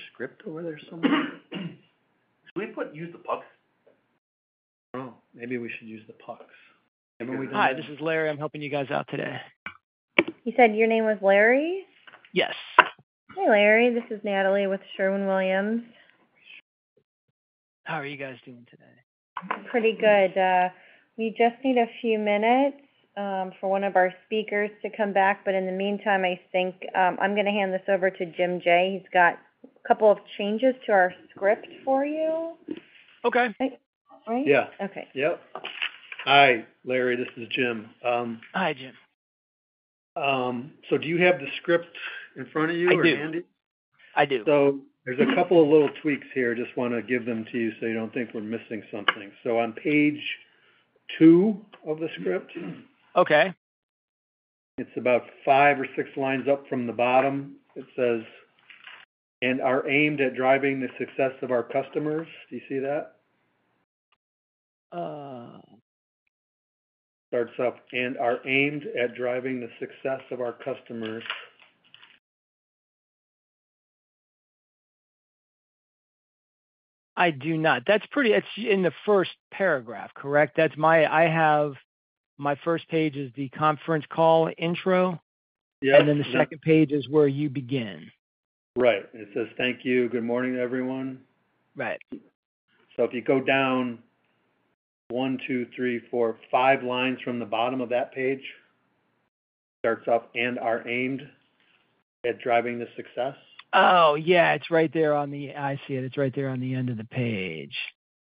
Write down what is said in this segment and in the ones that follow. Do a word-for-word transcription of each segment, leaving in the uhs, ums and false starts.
script over there somewhere? Should we put use the pucks? Oh, maybe we should use the pucks. Haven't we done Hi, that? this is Larry. I'm helping you guys out today. You said your name was Larry? Yes. Hey, Larry. This is Natalie with Sherwin-Williams. How are you guys doing today? Pretty good. Uh, we just need a few minutes um, for one of our speakers to come back, but in the meantime, I think um, I'm going to hand this over to Jim J. He's got a couple of changes to our script for you. Okay. Right? Right? Yeah. Okay. Yep. Hi, Larry. This is Jim. Um, Hi, Jim. um, so do you have the script in front of you I or do. handy? I do. So there's a couple of little tweaks here. Just want to give them to you so you don't think we're missing something. So on page two of the script, Okay. it's about five or six lines up from the bottom. It says, and are aimed at driving the success of our customers. Do you see that? Uh, Starts off, and are aimed at driving the success of our customers. I do not. That's pretty, it's in the first paragraph, correct? That's my, I have, my first page is the conference call intro, Yep. and then the second page is where you begin. Right. It says, thank you, good morning, everyone. Right. So if you go down one, two, three, four, five lines from the bottom of that page, starts off, and are aimed at driving the success. Oh, yeah, it's right there on the, I see it. It's right there on the end of the page.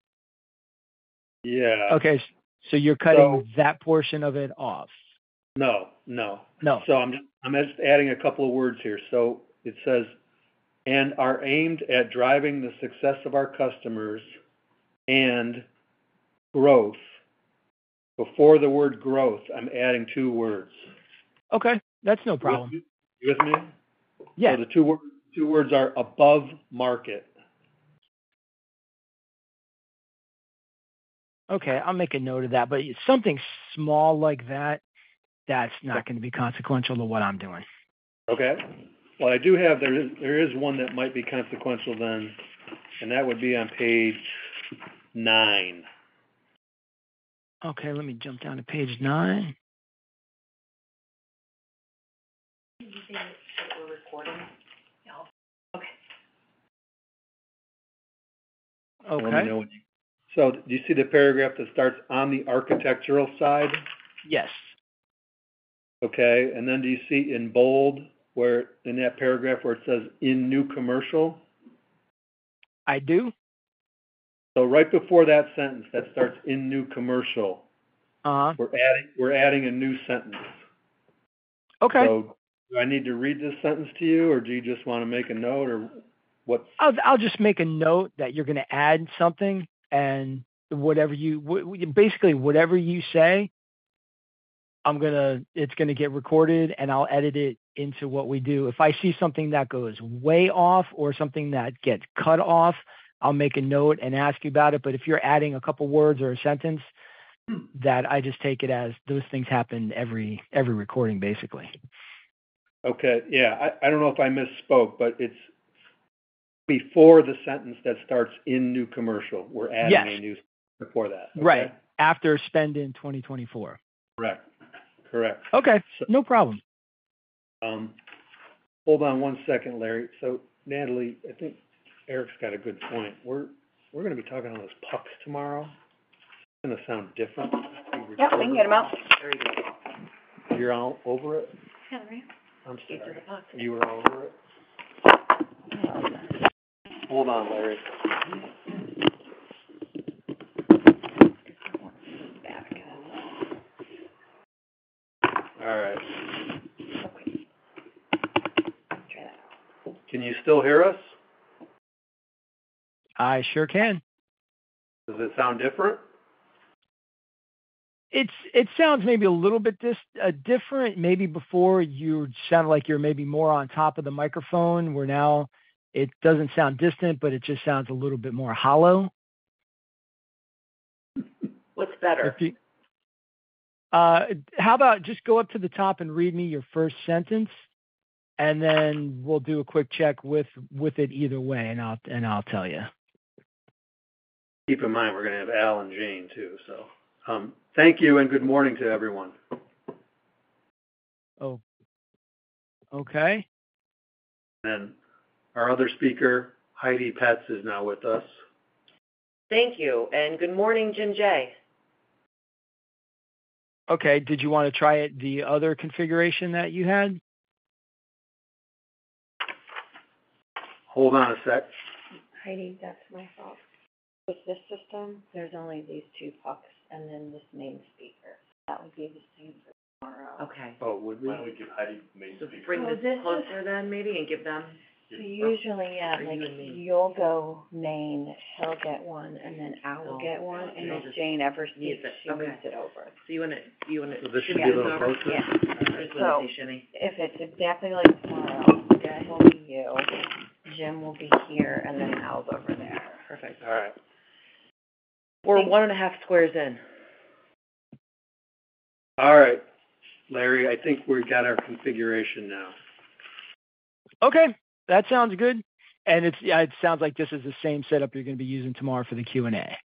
Yeah. Okay, s- so you're cutting So- that portion of it off. No, no. No. So I'm, I'm just adding a couple of words here. So it says, and are aimed at driving the success of our customers and growth. Before the word growth, I'm adding two words. Okay, that's no problem. You with me? Yeah. So the two words, two words are above market. Okay, I'll make a note of that. But something small like that, that's not going to be consequential to what I'm doing. Okay. Well, I do have, there is, there is one that might be consequential then, and that would be on page nine. Okay, let me jump down to page nine. Did you say that we're recording? No. Okay. Let me Okay. know when you- So do you see the paragraph that starts on the architectural side? Yes. Okay, and then do you see in bold where, in that paragraph where it says in new commercial? I do. So right before that sentence that starts in new commercial, Uh huh. we're adding, we're adding a new sentence. Okay. So do I need to read this sentence to you, or do you just want to make a note, or what's? I'll I'll just make a note that you're going to add something, and whatever you wh- basically whatever you say, I'm gonna it's gonna get recorded, and I'll edit it into what we do. If I see something that goes way off or something that gets cut off, I'll make a note and ask you about it. But if you're adding a couple words or a sentence, that I just take it as those things happen every every recording, basically. Okay, yeah, I, I don't know if I misspoke, but it's before the sentence that starts in new commercial. We're adding Yes. a new before that. Okay? Right. After spend in twenty twenty-four. Correct. Correct. Okay. So- No problem. Um, hold on one second, Larry. So Natalie, I think Eric's got a good point. We're we're going to be talking on those pucks tomorrow. It's going to sound different. Yep, we can get them out. You're all over it? Yeah, right. I'm Get sorry. to the box. You were all over it? Hold on, Larry. All right. Try that. Can you still hear us? I sure can. Does it sound different? It's it sounds maybe a little bit dis, uh, different. Maybe before you sounded like you're maybe more on top of the microphone, where now it doesn't sound distant, but it just sounds a little bit more hollow. What's better? If you, uh, how about just go up to the top and read me your first sentence, and then we'll do a quick check with with it either way, and I'll and I'll tell you. Keep in mind, we're going to have Al and Jane too, so, um, thank you and good morning to everyone. Oh, okay. And our other speaker, Heidi Petz, is now with us. Thank you, and good morning, Jim J. Okay, did you want to try it the other configuration that you had? Hold on a sec. Heidi, that's my fault. With this system, there's only these two pucks and then this main speaker. That would be the same for tomorrow. Okay. Oh, would we? Why don't we give Heidi main So speaker? bring Oh, this this is- closer then, maybe, and give them, So usually, yeah, Or like, you and me. you'll go main, he'll get one, and then Al will Oh, get one, and you'll if just Jane ever use speaks, it. she Okay. moves it over. so you wanna, you wanna. So this should Shimmy be a this little over? closer? Yeah. I just So- wanna say shimmy. If it's exactly like tomorrow, Deb will be you, Jim will be here, and then Al's over there. Perfect. All right. We're Thank- one and a half squares in. All right, Larry, I think we got our configuration now. Okay, that sounds good. And it's yeah, it sounds like this is the same setup you're going to be using tomorrow for the Q and A.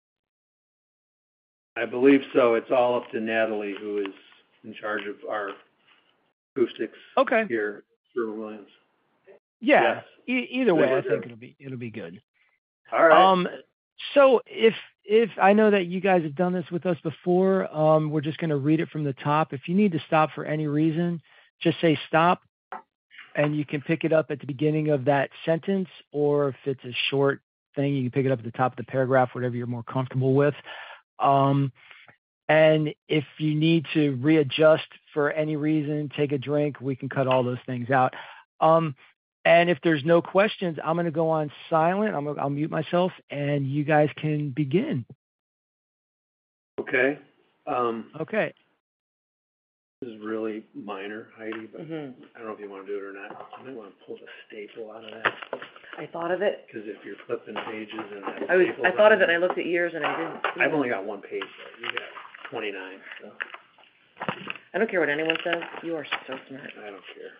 I believe so. It's all up to Natalie, who is in charge of our acoustics Okay. here, Sherwin-Williams. Yeah. Yes. E- either way, Good, I we're think good. it'll be it'll be good. All right. Um, so if if I know that you guys have done this with us before, um, we're just going to read it from the top. If you need to stop for any reason, just say stop, and you can pick it up at the beginning of that sentence, or if it's a short thing, you can pick it up at the top of the paragraph, whatever you're more comfortable with. Um, and if you need to readjust for any reason, take a drink, we can cut all those things out. Um, and if there's no questions, I'm going to go on silent. I'm gonna, I'll mute myself, and you guys can begin. Okay. Um, Okay. this is really minor, Heidi, but hmm I don't know if you want to do it or not. You might want to pull the staple out of that, I thought of it. because if you're flipping pages and that I was, staple's I thought of on it, and I looked at yours, and I didn't see I've it. only got one page, though. You got twenty-nine, so I don't care what anyone says. You are so smart. I don't care.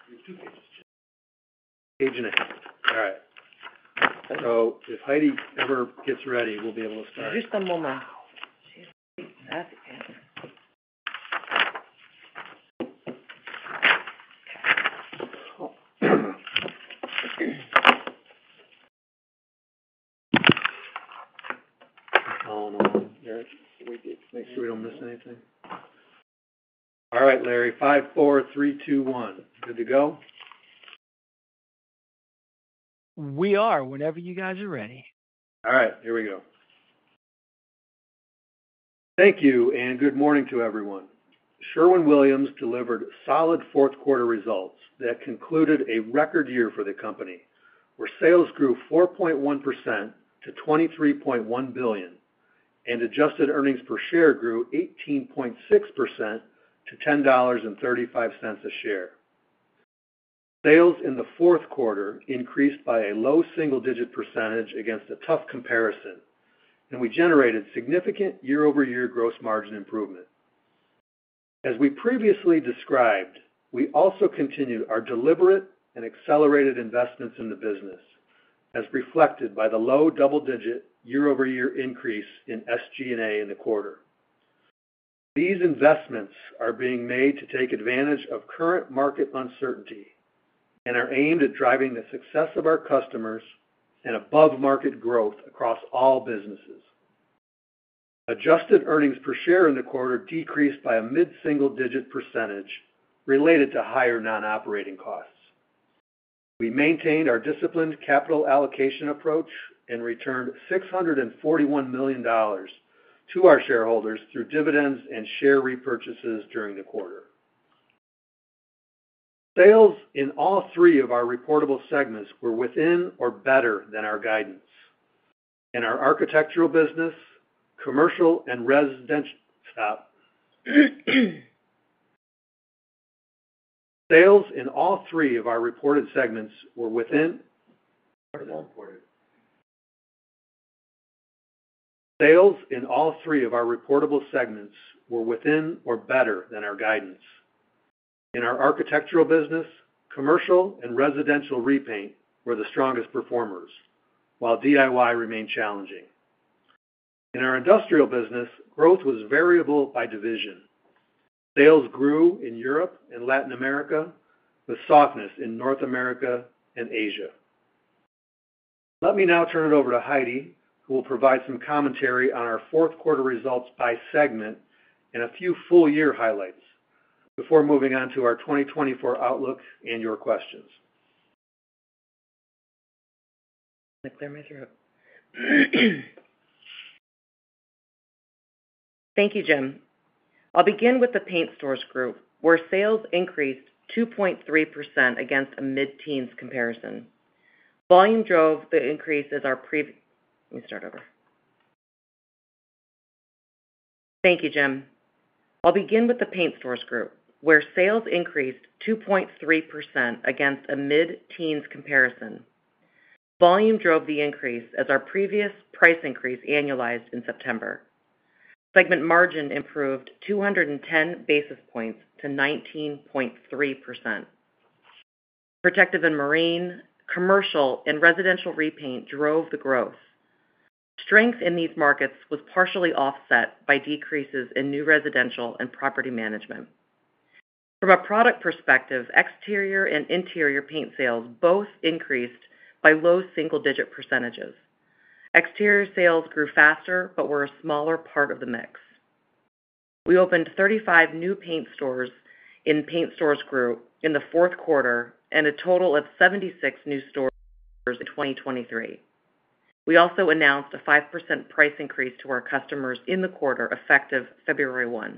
Page and a half. All right. So if Heidi ever gets ready, we'll be able to start. Just a moment. Jeez, that's it. Following along, Eric, we get, make sure we don't miss anything. All right, Larry, five, four, three, two, one. Good to go? We are, whenever you guys are ready. All right, here we go. Thank you, and good morning to everyone. Sherwin-Williams delivered solid fourth quarter results that concluded a record year for the company, where sales grew four point one percent to twenty-three point one billion dollars, and adjusted earnings per share grew eighteen point six percent to ten dollars and thirty-five cents a share. Sales in the fourth quarter increased by a low single-digit percentage against a tough comparison, and we generated significant year-over-year gross margin improvement. As we previously described, we also continued our deliberate and accelerated investments in the business, as reflected by the low double-digit year-over-year increase in S G and A in the quarter. These investments are being made to take advantage of current market uncertainty and are aimed at driving the success of our customers and above-market growth across all businesses. Adjusted earnings per share in the quarter decreased by a mid-single-digit percentage related to higher non-operating costs. We maintained our disciplined capital allocation approach and returned six hundred forty-one million dollars to our shareholders through dividends and share repurchases during the quarter. Sales in all three of our reportable segments were within or better than our guidance. In our architectural business, commercial and residential, stop. Sales in all three of our reported segments were within, Sales in all three of our reportable segments were within or better than our guidance. In our architectural business, Commercial and residential repaint were the strongest performers, while D I Y remained challenging. In our industrial business, growth was variable by division. Sales grew in Europe and Latin America, with softness in North America and Asia. Let me now turn it over to Heidi, who will provide some commentary on our fourth quarter results by segment and a few full-year highlights, before moving on to our twenty twenty-four outlook and your questions. I clear my throat. Thank you, Jim. I'll begin with the Paint Stores Group, where sales increased two point three percent against a mid-teens comparison. Volume drove the increase as our previous... Let me start over. Thank you, Jim. I'll begin with the Paint Stores Group, where sales increased two point three percent against a mid-teens comparison. Volume drove the increase as our previous price increase annualized in September. Segment margin improved two hundred ten basis points to nineteen point three percent. Protective and Marine, commercial, and residential repaint drove the growth. Strength in these markets was partially offset by decreases in new residential and property management. From a product perspective, exterior and interior paint sales both increased by low single-digit percentages. Exterior sales grew faster, but were a smaller part of the mix. We opened thirty-five new paint stores in Paint Stores Group in the fourth quarter and a total of seventy-six new stores in twenty twenty-three. We also announced a five percent price increase to our customers in the quarter, effective February first.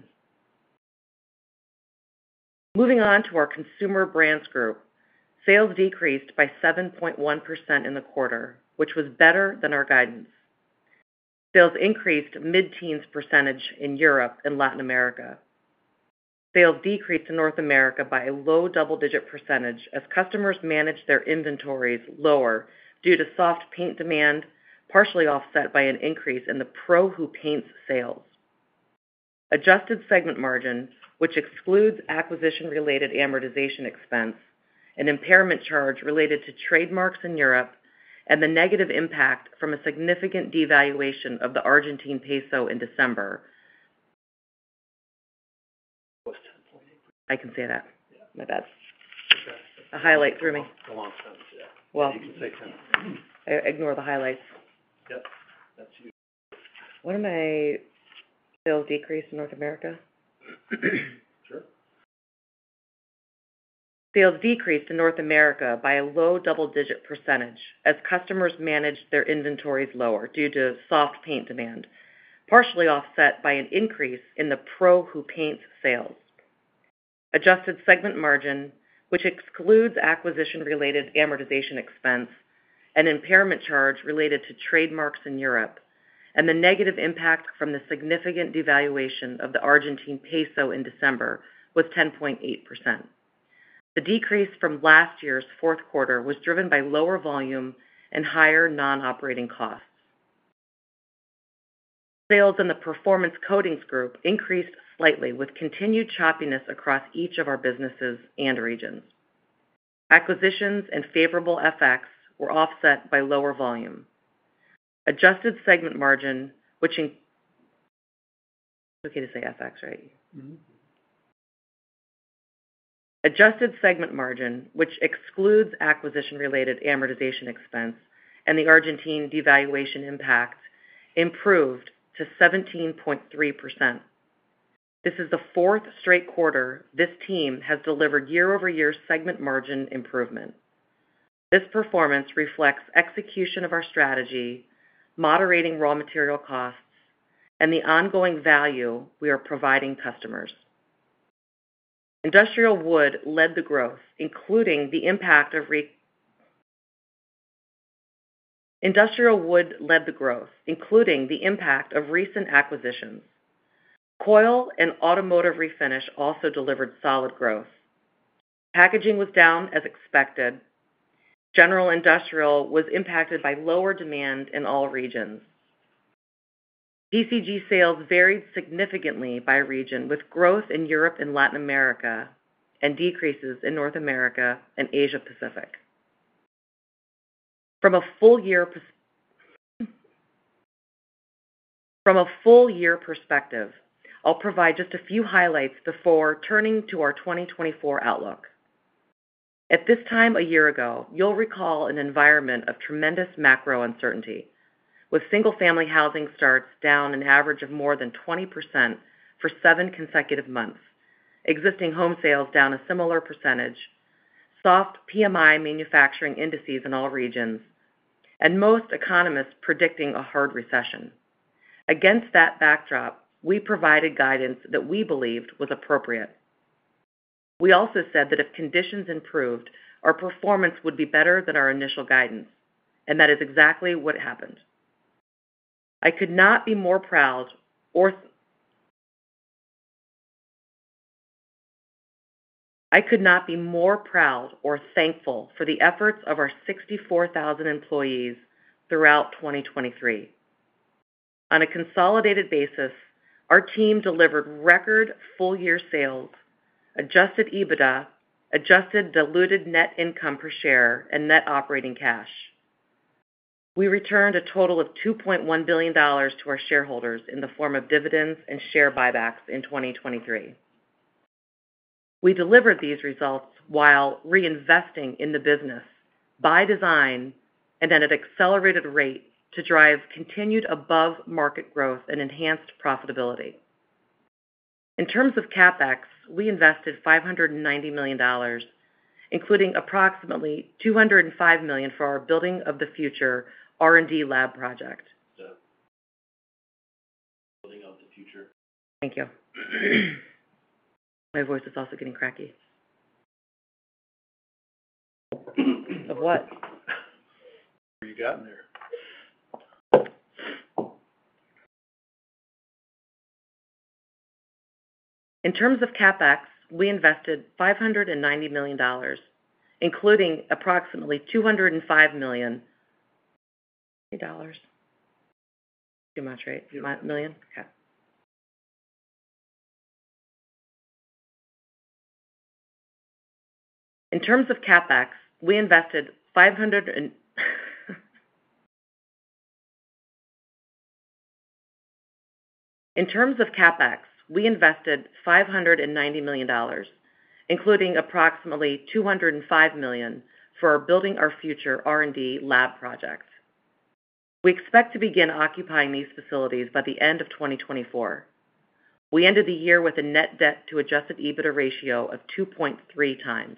Moving on to our Consumer Brands Group, sales decreased by seven point one percent in the quarter, which was better than our guidance. Sales increased mid-teens percentage in Europe and Latin America. Sales decreased in North America by a low double-digit percentage as customers managed their inventories lower due to soft paint demand, partially offset by an increase in the Pro Who Paints sales. Adjusted segment margin, which excludes acquisition-related amortization expense, an impairment charge related to trademarks in Europe, and the negative impact from a significant devaluation of the Argentine peso in December. I can say that. My bad. Okay. A highlight threw me. A long sentence, yeah. Well, You can say ten. I ignore the highlights. Yep, that's you. What am I? Sales decrease in North America? Sure. Sales decreased in North America by a low double-digit percentage as customers managed their inventories lower due to soft paint demand, partially offset by an increase in the Pro Who Paints sales. Adjusted segment margin, which excludes acquisition-related amortization expense, an impairment charge related to trademarks in Europe, and the negative impact from the significant devaluation of the Argentine peso in December, was ten point eight percent. The decrease from last year's fourth quarter was driven by lower volume and higher non-operating costs. Sales in the Performance Coatings Group increased slightly with continued choppiness across each of our businesses and regions. Acquisitions and favorable F X were offset by lower volume. Adjusted segment margin, which in- it's okay to say F X, right? Mm-hmm. Adjusted segment margin, which excludes acquisition-related amortization expense and the Argentine devaluation impact, improved to seventeen point three percent. This is the fourth straight quarter this team has delivered year-over-year segment margin improvement. This performance reflects execution of our strategy, moderating raw material costs, and the ongoing value we are providing customers. Industrial wood led the growth, including the impact of re- Industrial wood led the growth, including the impact of recent acquisitions. Coil and automotive refinish also delivered solid growth. Packaging was down as expected. General industrial was impacted by lower demand in all regions. P C G sales varied significantly by region, with growth in Europe and Latin America and decreases in North America and Asia Pacific. From a full year pers- from a full year perspective, I'll provide just a few highlights before turning to our twenty twenty-four outlook. At this time a year ago, you'll recall an environment of tremendous macro uncertainty, with single-family housing starts down an average of more than twenty percent for seven consecutive months, existing home sales down a similar percentage, soft P M I manufacturing indices in all regions, and most economists predicting a hard recession. Against that backdrop, we provided guidance that we believed was appropriate. We also said that if conditions improved, our performance would be better than our initial guidance, and that is exactly what happened. I could not be more proud or I could not be more proud or thankful for the efforts of our sixty-four thousand employees throughout twenty twenty-three. On a consolidated basis, our team delivered record full-year sales, adjusted EBITDA, adjusted diluted net income per share, and net operating cash. We returned a total of two point one billion dollars to our shareholders in the form of dividends and share buybacks in twenty twenty-three. We delivered these results while reinvesting in the business by design and at an accelerated rate to drive continued above-market growth and enhanced profitability. In terms of CapEx, we invested five hundred ninety million dollars, including approximately two hundred five million dollars for our Building of the Future R and D lab project. The Building of the Future. Thank you. My voice is also getting cracky. Of what? What you got in there? In terms of CapEx, we invested five hundred ninety million dollars, including approximately two hundred five million dollars. Too much, right? Yeah. Million? Okay. In terms of CapEx, we invested five hundred and In terms of CapEx, we invested five hundred ninety million dollars, including approximately two hundred five million dollars for our Building Our Future R and D lab project. We expect to begin occupying these facilities by the end of twenty twenty-four. We ended the year with a net debt to adjusted EBITDA ratio of two point three times.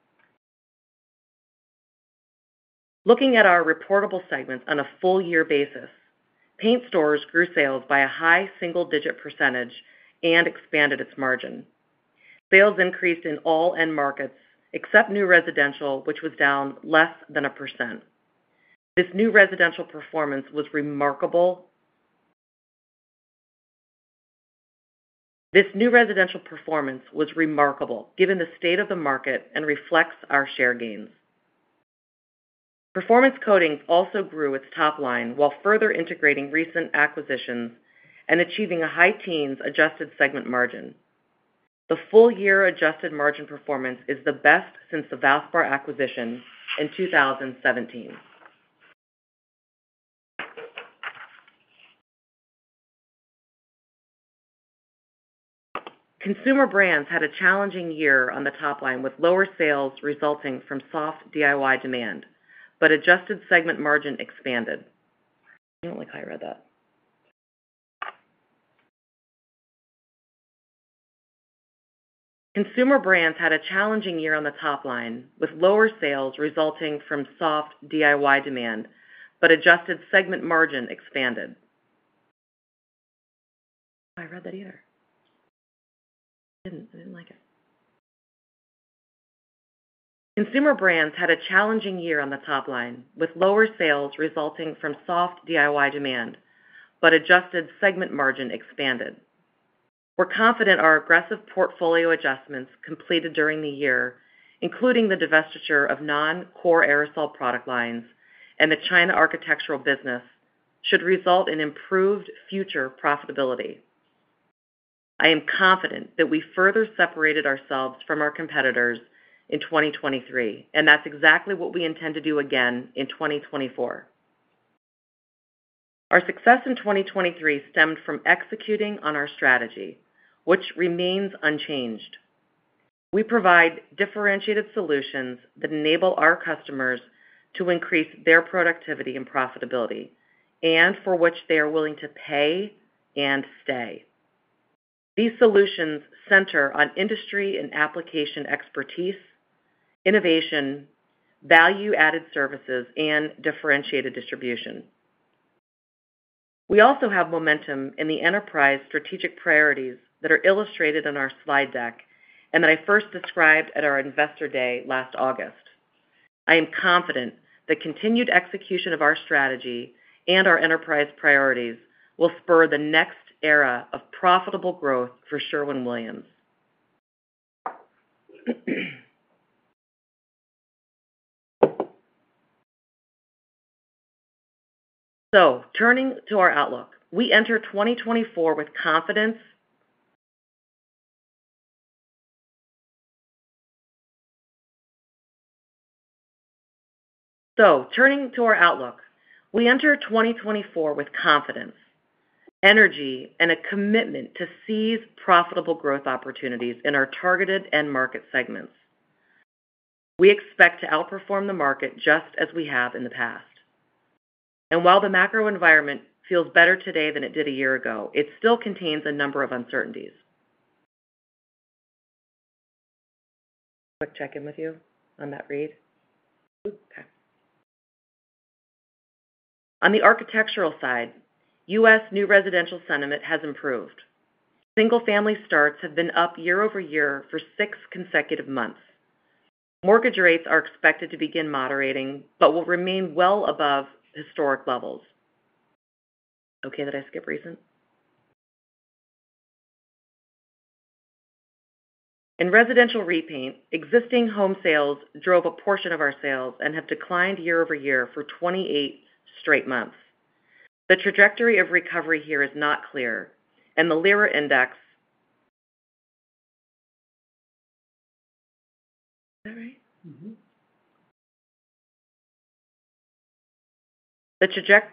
Looking at our reportable segments on a full year basis, Paint Stores grew sales by a high single-digit percentage and expanded its margin. Sales increased in all end markets except new residential, which was down less than a percent. This new residential performance was remarkable. This new residential performance was remarkable given the state of the market and reflects our share gains. Performance Coatings also grew its top line while further integrating recent acquisitions and achieving a high teens adjusted segment margin. The full year adjusted margin performance is the best since the Valspar acquisition in two thousand seventeen. Consumer Brands had a challenging year on the top line with lower sales resulting from soft D I Y demand, but adjusted segment margin expanded. I don't like how I read that. Consumer Brands had a challenging year on the top line with lower sales resulting from soft D I Y demand, but adjusted segment margin expanded. I read that either. I didn't, I didn't like it. Consumer Brands had a challenging year on the top line, with lower sales resulting from soft D I Y demand, but adjusted segment margin expanded. We're confident our aggressive portfolio adjustments completed during the year, including the divestiture of non-core aerosol product lines and the China architectural business, should result in improved future profitability. I am confident that we further separated ourselves from our competitors in twenty twenty-three, and that's exactly what we intend to do again in twenty twenty-four. Our success in twenty twenty-three stemmed from executing on our strategy, which remains unchanged. We provide differentiated solutions that enable our customers to increase their productivity and profitability, and for which they are willing to pay and stay. These solutions center on industry and application expertise, innovation, value-added services, and differentiated distribution. We also have momentum in the enterprise strategic priorities that are illustrated in our slide deck and that I first described at our Investor Day last August. I am confident that continued execution of our strategy and our enterprise priorities will spur the next era of profitable growth for Sherwin-Williams. So, turning to our outlook, we enter twenty twenty-four with confidence So, turning to our outlook, we enter twenty twenty-four with confidence, energy, and a commitment to seize profitable growth opportunities in our targeted end market segments. We expect to outperform the market just as we have in the past. And while the macro environment feels better today than it did a year ago, it still contains a number of uncertainties. Quick check-in with you on that read. Okay. On the architectural side, U S new residential sentiment has improved. Single-family starts have been up year over year for six consecutive months. Mortgage rates are expected to begin moderating, but will remain well above historic levels. Okay, did I skip recent? In residential repaint, existing home sales drove a portion of our sales and have declined year over year for twenty-eight straight months. The trajectory of recovery here is not clear, and the LIRA index, is that right? Mm-hmm. The trajectory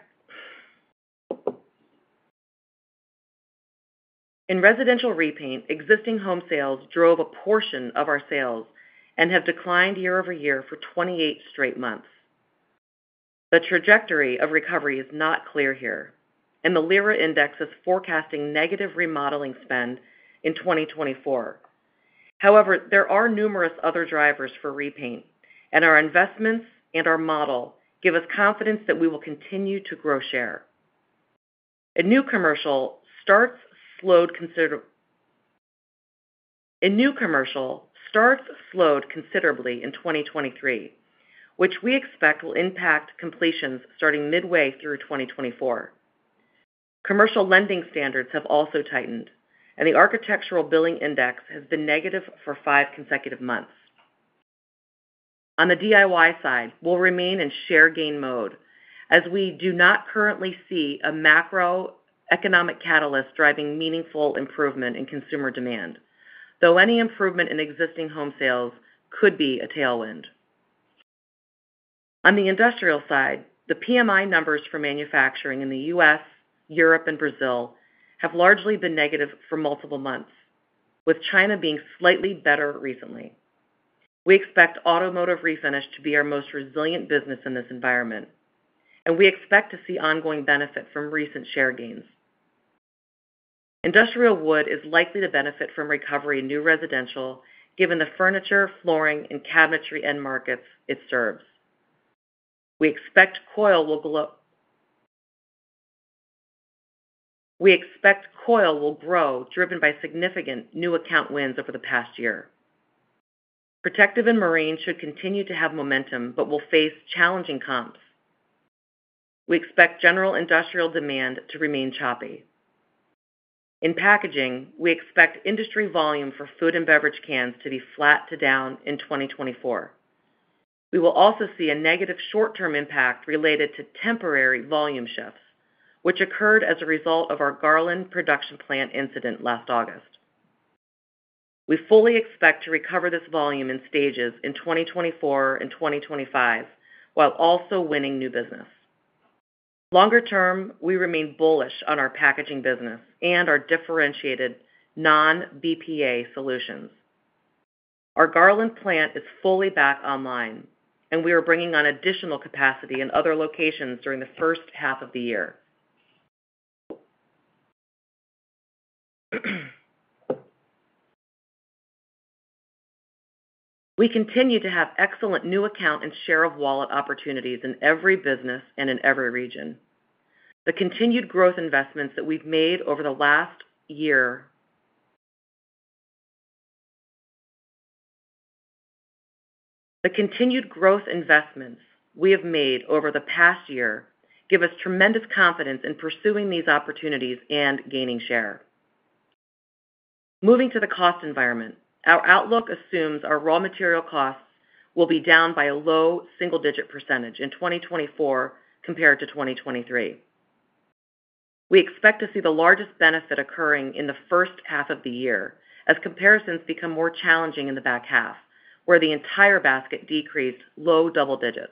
In residential repaint, existing home sales drove a portion of our sales and have declined year over year for twenty-eight straight months. The trajectory of recovery is not clear here, and the LIRA index is forecasting negative remodeling spend in twenty twenty-four. However, there are numerous other drivers for repaint, and our investments and our model give us confidence that we will continue to grow share. In new commercial, starts slowed consider- In new commercial, starts slowed considerably in twenty twenty-three, which we expect will impact completions starting midway through twenty twenty-four. Commercial lending standards have also tightened, and the Architectural Billing Index has been negative for five consecutive months. On the D I Y side, we'll remain in share gain mode, as we do not currently see a macroeconomic catalyst driving meaningful improvement in consumer demand, though any improvement in existing home sales could be a tailwind. On the industrial side, the P M I numbers for manufacturing in the U S, Europe, and Brazil have largely been negative for multiple months, with China being slightly better recently. We expect automotive refinish to be our most resilient business in this environment, and we expect to see ongoing benefit from recent share gains. Industrial wood is likely to benefit from recovery in new residential, given the furniture, flooring, and cabinetry end markets it serves. We expect coil will grow. We expect coil will grow, driven by significant new account wins over the past year. Protective and marine should continue to have momentum, but will face challenging comps. We expect general industrial demand to remain choppy. In packaging, we expect industry volume for food and beverage cans to be flat to down in twenty twenty-four. We will also see a negative short-term impact related to temporary volume shifts, which occurred as a result of our Garland production plant incident last August. We fully expect to recover this volume in stages in twenty twenty-four and twenty twenty-five, while also winning new business. Longer term, we remain bullish on our packaging business and our differentiated non-B P A solutions. Our Garland plant is fully back online, and we are bringing on additional capacity in other locations during the first half of the year. We continue to have excellent new account and share of wallet opportunities in every business and in every region. The continued growth investments that we've made over the last year The continued growth investments we have made over the past year give us tremendous confidence in pursuing these opportunities and gaining share. Moving to the cost environment, our outlook assumes our raw material costs will be down by a low single-digit percentage in twenty twenty-four compared to twenty twenty-three. We expect to see the largest benefit occurring in the first half of the year as comparisons become more challenging in the back half, where the entire basket decreased low double digits.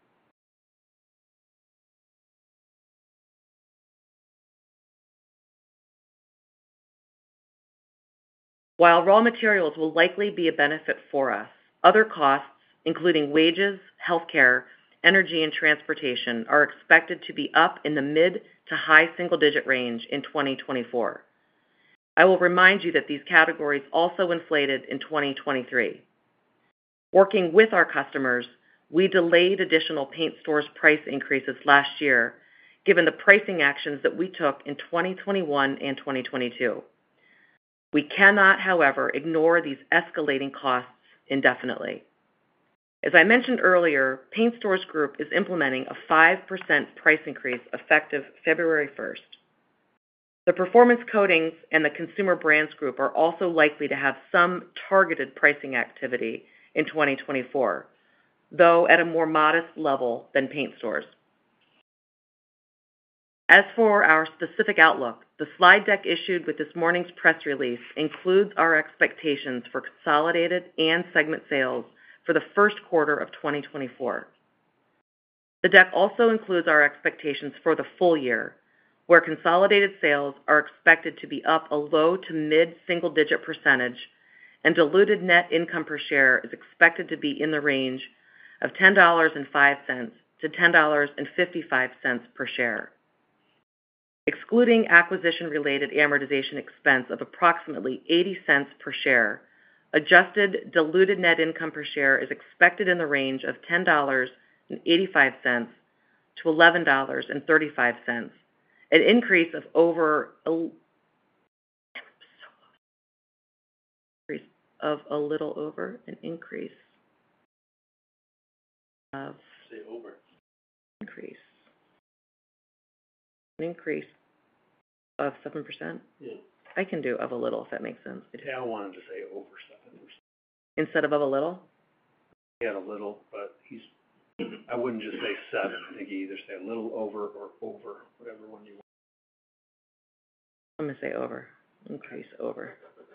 While raw materials will likely be a benefit for us, other costs, including wages, healthcare, energy, and transportation, are expected to be up in the mid to high single-digit range in twenty twenty-four. I will remind you that these categories also inflated in twenty twenty-three. Working with our customers, we delayed additional paint stores price increases last year, given the pricing actions that we took in twenty twenty-one and twenty twenty-two. We cannot, however, ignore these escalating costs indefinitely. As I mentioned earlier, Paint Stores Group is implementing a five percent price increase effective February first. The Performance Coatings and the Consumer Brands Group are also likely to have some targeted pricing activity in twenty twenty-four, though at a more modest level than paint stores. As for our specific outlook, the slide deck issued with this morning's press release includes our expectations for consolidated and segment sales for the first quarter of twenty twenty-four. The deck also includes our expectations for the full year, where consolidated sales are expected to be up a low to mid single-digit percentage, and diluted net income per share is expected to be in the range of ten dollars and five cents to ten dollars and fifty-five cents per share. Excluding acquisition-related amortization expense of approximately eighty cents per share, adjusted diluted net income per share is expected in the range of ten dollars and eighty-five cents to eleven dollars and thirty-five cents, an increase of over a, of a little over an increase of Say over. increase an increase of seven percent. Yeah. I can do of a little if that makes sense. Yeah, I wanted to say over seven percent. Instead of of a little. He had a little, but he's, I wouldn't just say seven. I think you either say a little over or over, whatever one you I'm gonna say over. Increase over.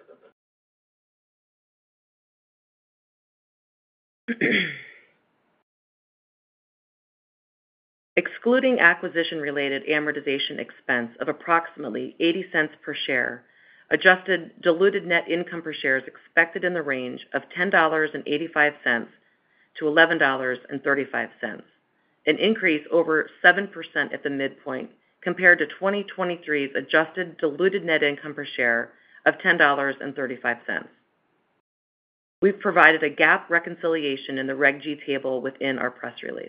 Excluding acquisition-related amortization expense of approximately eighty cents per share, adjusted diluted net income per share is expected in the range of ten dollars and eighty-five cents to eleven dollars and thirty-five cents, an increase over seven percent at the midpoint compared to twenty twenty-three's adjusted diluted net income per share of ten dollars and thirty-five cents. We've provided a GAAP reconciliation in the Reg G table within our press release.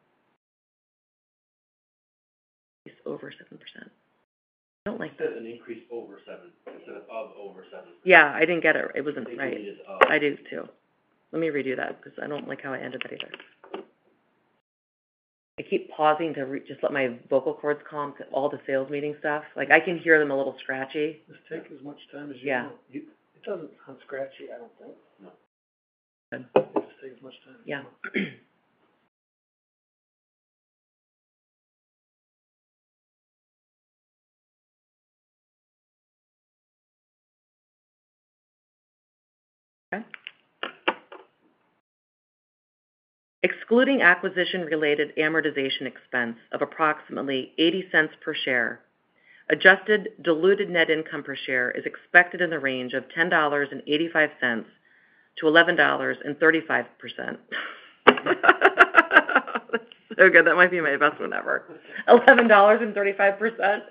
It's over seven percent. I don't like It says an increase over seven, instead of of over seven. Yeah, I didn't get it. It wasn't They right. deleted of. I do too. Let me redo that because I don't like how I ended that either. I keep pausing to re- just let my vocal cords calm to all the sales meeting stuff. Like I can hear them a little scratchy. Just take as much time as you Yeah. want. You, it doesn't sound scratchy, I don't think. No. Good. Just take as much time as you Yeah. want. Okay. Excluding acquisition-related amortization expense of approximately eighty cents per share, adjusted diluted net income per share is expected in the range of ten dollars and eighty-five cents to eleven dollars and thirty-five cents. That's so good. That might be my best one ever. eleven dollars and thirty-five cents.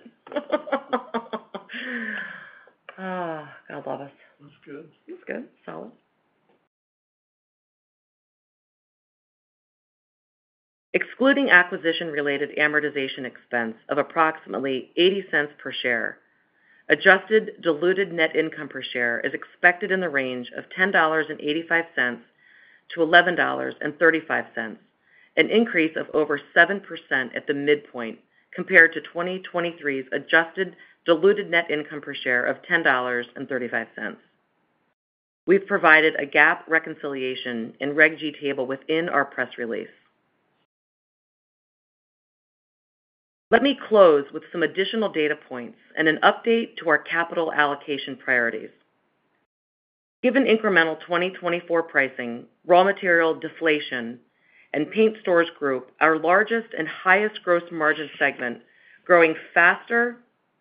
Ah, God love us. That's good. That's good. Solid. Excluding acquisition-related amortization expense of approximately eighty cents per share, adjusted diluted net income per share is expected in the range of ten dollars and eighty-five cents to eleven dollars and thirty-five cents, an increase of over seven percent at the midpoint compared to twenty twenty-three's adjusted diluted net income per share of ten dollars and thirty-five cents. We've provided a GAAP reconciliation in Reg G table within our press release. Let me close with some additional data points and an update to our capital allocation priorities. Given incremental twenty twenty-four pricing, raw material deflation, and Paint Stores Group, our largest and highest gross margin segment, growing faster.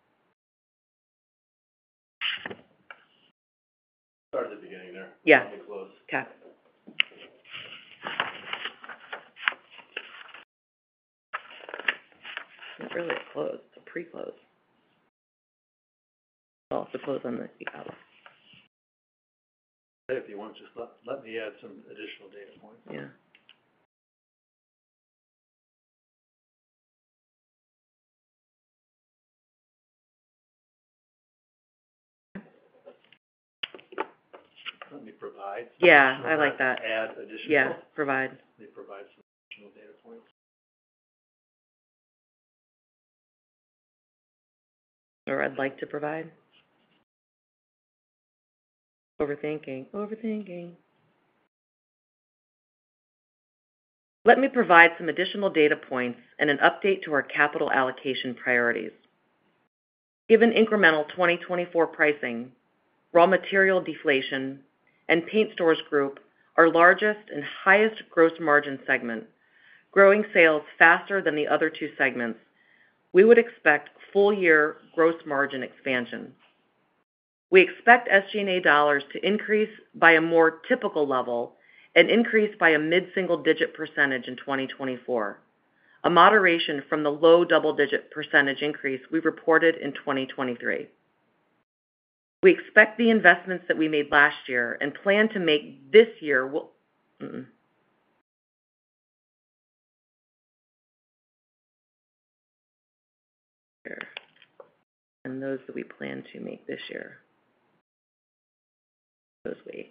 Start at the beginning there. Yeah. Let me close. Okay. Not really a close, it's a pre-close. Well, it's a close on the e-column. If you want, just let, let me add some additional data points. Yeah. Let me provide. some Yeah, additional I like data- that. Add additional. Yeah, provide. Let me provide some additional data points. Or I'd like to provide. Overthinking, overthinking. Let me provide some additional data points and an update to our capital allocation priorities. Given incremental twenty twenty-four pricing, raw material deflation, and Paint Stores Group, our largest and highest gross margin segment, growing sales faster than the other two segments, we would expect full-year gross margin expansion. We expect S G and A dollars to increase by a more typical level and increase by a mid-single-digit percentage in twenty twenty-four, a moderation from the low double-digit percentage increase we reported in twenty twenty-three. We expect the investments that we made last year and plan to make this year will. Mm-mm. And those that we plan to make this year. Those we.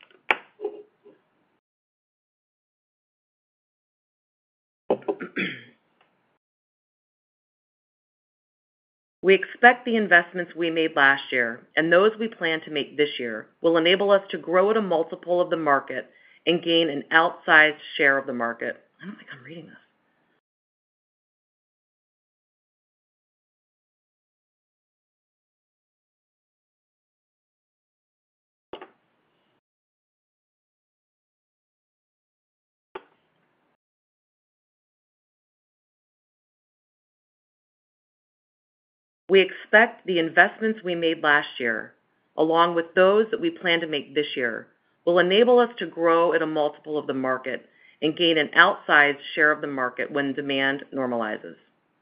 We expect the investments we made last year and those we plan to make this year will enable us to grow at a multiple of the market and gain an outsized share of the market. I don't think I'm reading this. We expect the investments we made last year, along with those that we plan to make this year, will enable us to grow at a multiple of the market and gain an outsized share of the market when demand normalizes.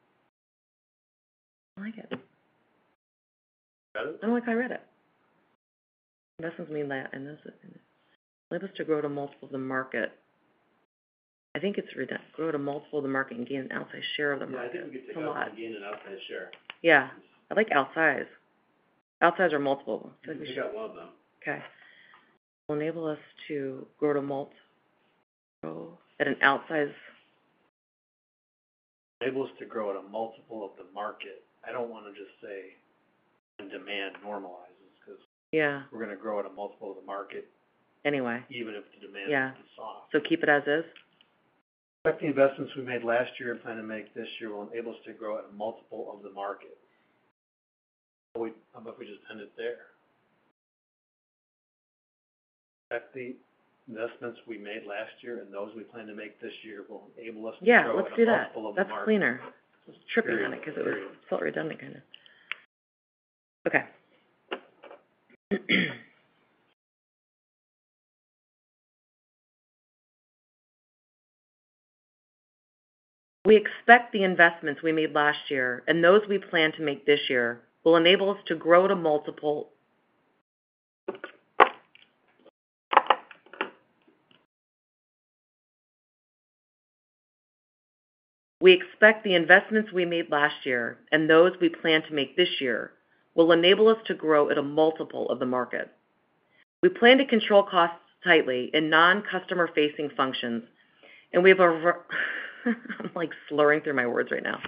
I like it. Got it? I don't like how I read it. Investments mean that, and those enable us to grow at a multiple of the market. I think it's read- grow at a multiple of the market and gain an outsized share of the Yeah, I market. think we could It's take a out lot. and gain an outside share. Yeah, I like outsize. Outsize or multiple. I feel like we We should. got one of them. Okay. Will enable us to grow to mult, grow at an outsize. Enable us to grow at a multiple of the market. I don't want to just say when demand normalizes, because Yeah. we're going to grow at a multiple of the market, Anyway, even if the demand Yeah. is soft. so keep it as is. Expect the investments we made last year and plan to make this year will enable us to grow at a multiple of the market. So we, how about if we just end it there? That the investments we made last year and those we plan to make this year will enable us to Yeah, grow let's at do a that. multiple of the That's market. cleaner. I was tripping on Period. it because it was, Period. felt redundant kind of. Okay. We expect the investments we made last year and those we plan to make this year will enable us to grow at a multiple. We expect the investments we made last year and those we plan to make this year will enable us to grow at a multiple of the market. We plan to control costs tightly in non-customer facing functions, and we have a, I'm like slurring through my words right now.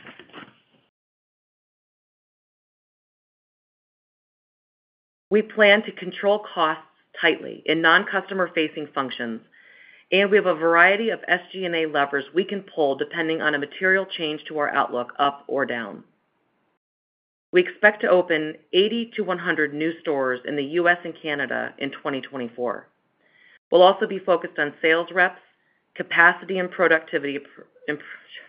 We plan to control costs tightly in non-customer facing functions, and we have a variety of S G and A levers we can pull depending on a material change to our outlook, up or down. We expect to open eighty to one hundred new stores in the U S and Canada in twenty twenty-four. We'll also be focused on sales reps, capacity and productivity. Imp-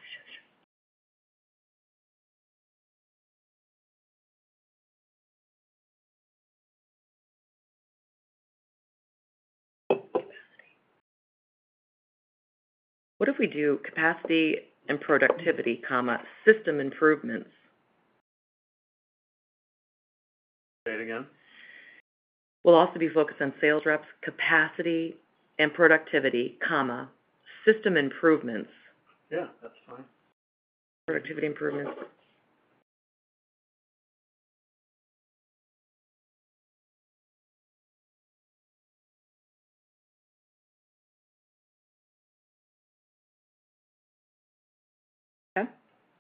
What if we do capacity and productivity, comma, system improvements? Say it again. We'll also be focused on sales reps, capacity and productivity, comma, system improvements. Yeah, that's fine. Productivity improvements. Okay.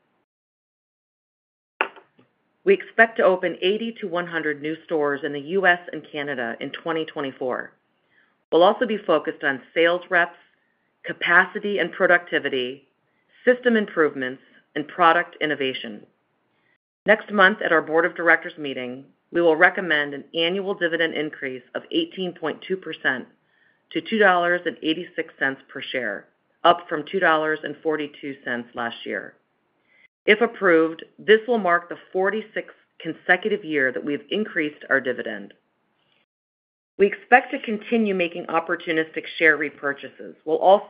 We expect to open eighty to one hundred new stores in the U S and Canada in twenty twenty-four. We'll also be focused on sales reps, capacity and productivity, system improvements, and product innovation. Next month at our Board of Directors meeting, we will recommend an annual dividend increase of eighteen point two percent to two dollars and eighty-six cents per share, up from two dollars and forty-two cents last year. If approved, this will mark the forty-sixth consecutive year that we've increased our dividend. We expect to continue making opportunistic share repurchases. We'll also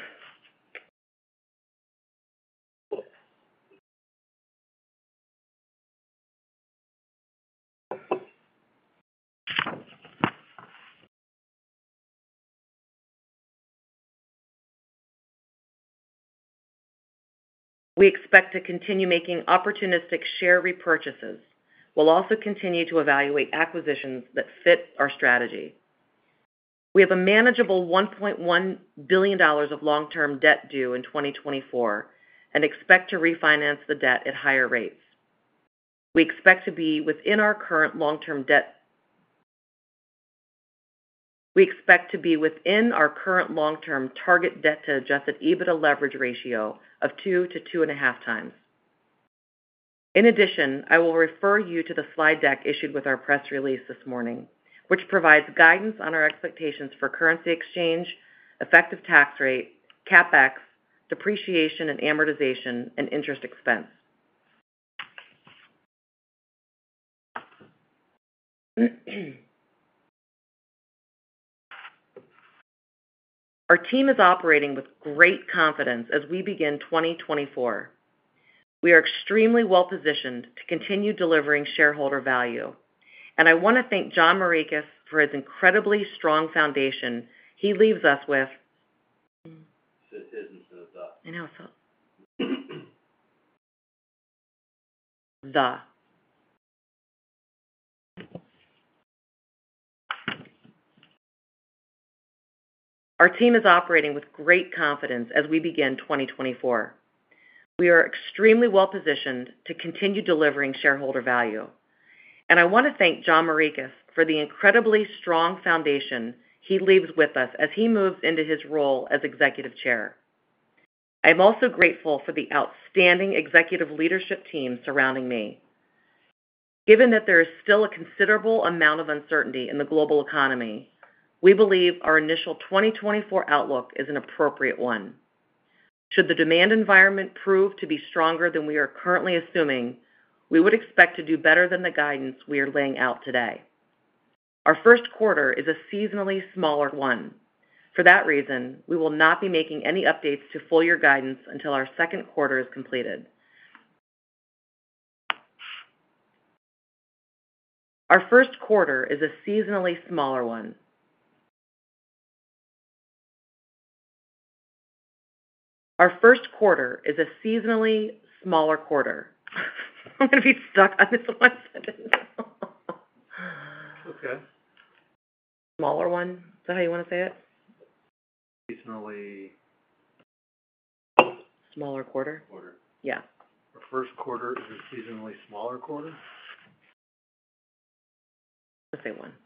We expect to continue making opportunistic share repurchases. We'll also continue to evaluate acquisitions that fit our strategy. We have a manageable one point one billion dollars of long-term debt due in twenty twenty-four and expect to refinance the debt at higher rates. We expect to be within our current long-term debt. We expect to be within our current long-term target debt to adjusted EBITDA leverage ratio of two to two and a half times. In addition, I will refer you to the slide deck issued with our press release this morning, which provides guidance on our expectations for currency exchange, effective tax rate, CapEx, depreciation and amortization, and interest expense. Our team is operating with great confidence as we begin twenty twenty-four. We are extremely well positioned to continue delivering shareholder value. And I want to thank John Morikis for his incredibly strong foundation he leaves us with. His instead of the. I know, so. The. Our team is operating with great confidence as we begin twenty twenty-four. We are extremely well positioned to continue delivering shareholder value. And I want to thank John Morikis for the incredibly strong foundation he leaves with us as he moves into his role as executive chair. I am also grateful for the outstanding executive leadership team surrounding me. Given that there is still a considerable amount of uncertainty in the global economy, we believe our initial twenty twenty-four outlook is an appropriate one. Should the demand environment prove to be stronger than we are currently assuming, we would expect to do better than the guidance we are laying out today. Our first quarter is a seasonally smaller one. For that reason, we will not be making any updates to full year guidance until our second quarter is completed. Our first quarter is a seasonally smaller one. Our first quarter is a seasonally smaller quarter. I'm going to be stuck on this one sentence. Okay. Smaller one? Is that how you want to say it? Seasonally Smaller quarter? quarter. Yeah. Our first quarter is a seasonally smaller quarter? Let's say one.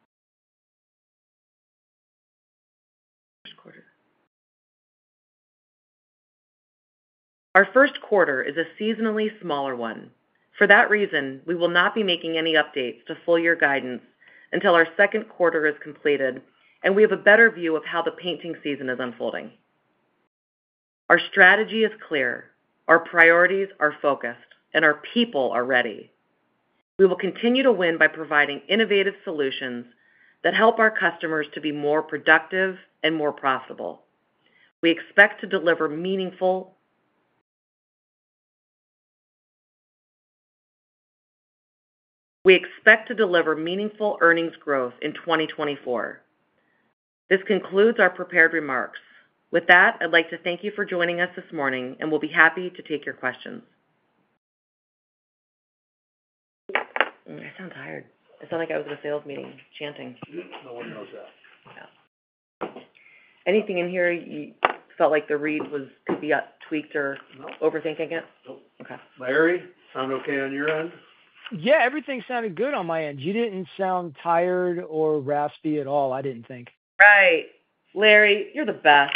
First quarter. Our first quarter is a seasonally smaller one. For that reason, we will not be making any updates to full year guidance until our second quarter is completed and we have a better view of how the painting season is unfolding. Our strategy is clear, our priorities are focused, and our people are ready. We will continue to win by providing innovative solutions that help our customers to be more productive and more profitable. We expect to deliver meaningful We expect to deliver meaningful earnings growth in twenty twenty-four. This concludes our prepared remarks. With that, I'd like to thank you for joining us this morning, and we'll be happy to take your questions. Mm, I sound tired. I sound like I was at a sales meeting chanting. No one knows that. Yeah. Anything in here you felt like the read was could be uh, tweaked or No. overthinking it? Nope. Okay. Larry, sound okay on your end? Yeah, everything sounded good on my end. You didn't sound tired or raspy at all, I didn't think. Right. Larry, you're the best.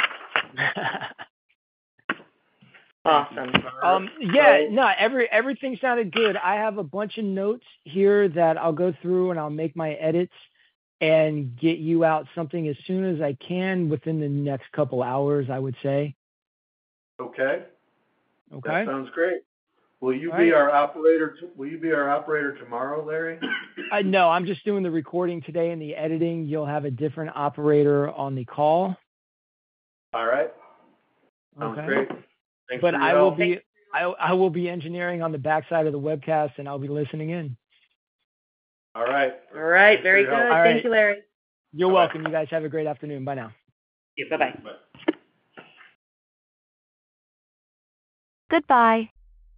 Awesome. um, yeah, no, every everything sounded good. I have a bunch of notes here that I'll go through and I'll make my edits and get you out something as soon as I can within the next couple hours, I would say. Okay. Okay. That sounds great. Will you All be right. our operator, t- will you be our operator tomorrow, Larry? I no, I'm just doing the recording today and the editing. You'll have a different operator on the call. All right. Sounds Okay. great. Thanks But for your I will help. be I, I will be engineering on the backside of the webcast and I'll be listening in. All right. All right. Thanks for Very your good. help. All Thank right. you, Larry. You're Bye-bye. welcome. You guys have a great afternoon. Bye now. Bye-bye. Bye. Goodbye.